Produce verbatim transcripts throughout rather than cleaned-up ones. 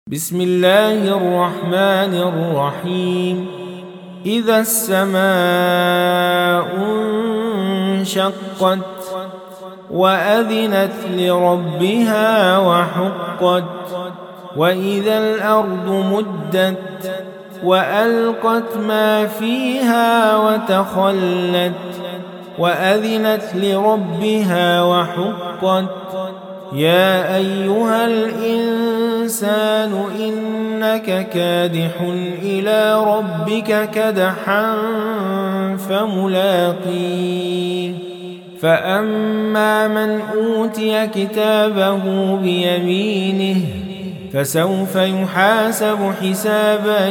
بسم الله الرحمن الرحيم. إذا السماء انشقت وأذنت لربها وحقت وإذا الأرض مدت وألقت ما فيها وتخلت وأذنت لربها وحقت يا أيها الإنسان إنك كادح إلى ربك كدحا فملاقيه فأما من أوتي كتابه بيمينه فسوف يحاسب حسابا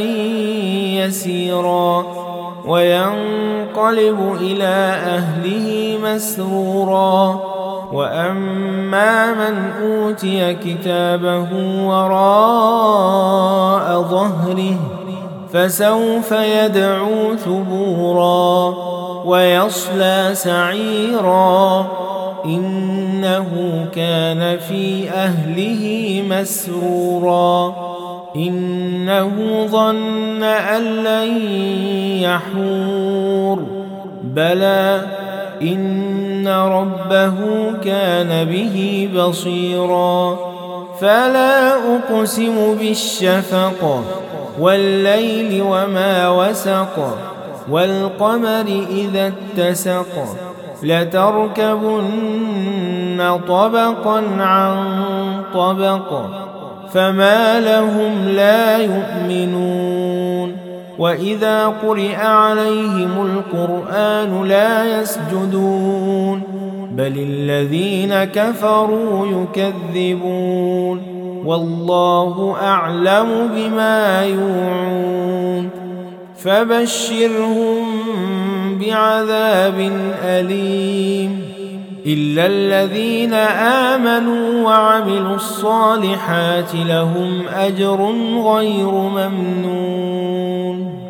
يسيرا وينقلب إلى أهله مسرورا وأما من أوتي كتابه وراء ظهره فسوف يدعو ثبورا ويصلى سعيرا إنه كان في أهله مسرورا إنه ظن أن لن يحور بلى إن ربه كان به بصيرا فلا أقسم بالشفق والليل وما وسق والقمر إذا اتسق لتركبن طبقا عن طبق فما لهم لا يؤمنون وإذا قرئ عليهم القرآن لا يسجدون بل الذين كفروا يكذبون والله أعلم بما يوعون فبشرهم بعذاب أليم إلا الذين آمنوا وعملوا الصالحات لهم أجر غير ممنون.